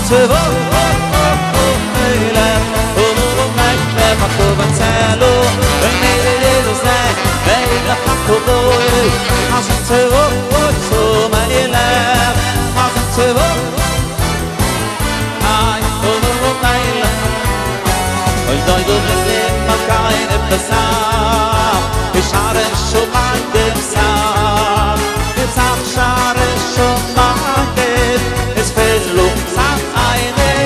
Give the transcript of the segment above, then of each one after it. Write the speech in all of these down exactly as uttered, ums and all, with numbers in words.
تبو ميلا ولو مكلا مكتوب تالو ميلا زاك ميلا حقو حسن تبو ميلا حسن تبو اي ولو ميلا ويدايدو غزين مكاين بسام بشعر الشمال دمسام بسام شعر الشمال دم اسفلو سام عيني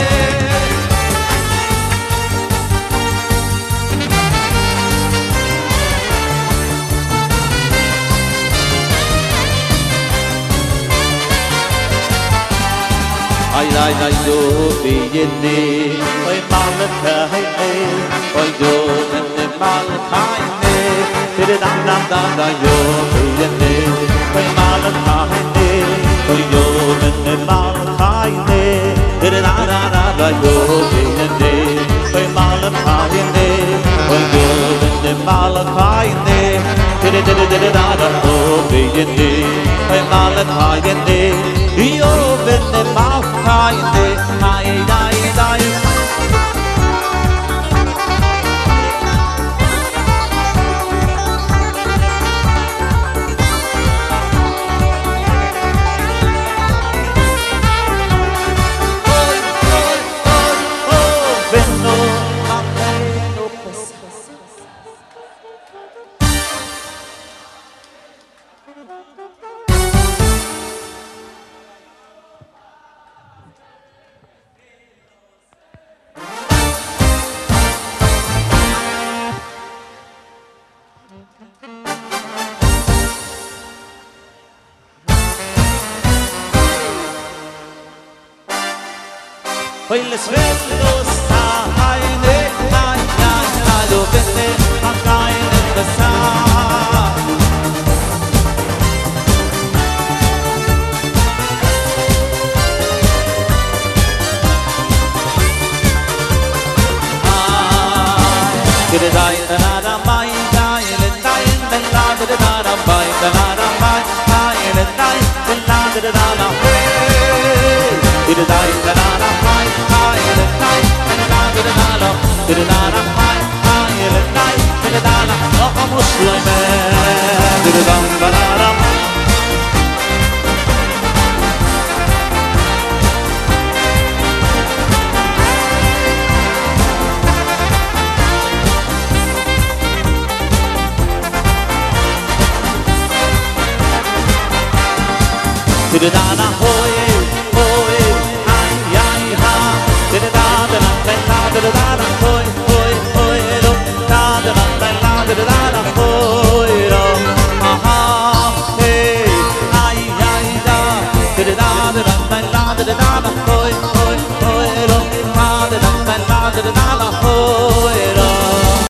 Ay ay ay do biyeni ay malaka hay ay do ne malaka ne tere dam dam dam da yo biyeni ay malaka ne ay do ne malaka ne tere da da da da yo biyeni ay malaka ne ay do ne malaka ne tere tere tere da da yo biyeni ay malaka ne yo biyeni malaka ne ay ay ay Hoy les vendo sta ayne ay ay ay lo vende ayne basa Kid dai da da mai dai le dai da la da da da mai da la da mai dai le dai da la da da da Kid dai da da mai dai le dai da la da da da Kid dai da mai dai le dai da da da Oh Muslim Kid dai da da Did it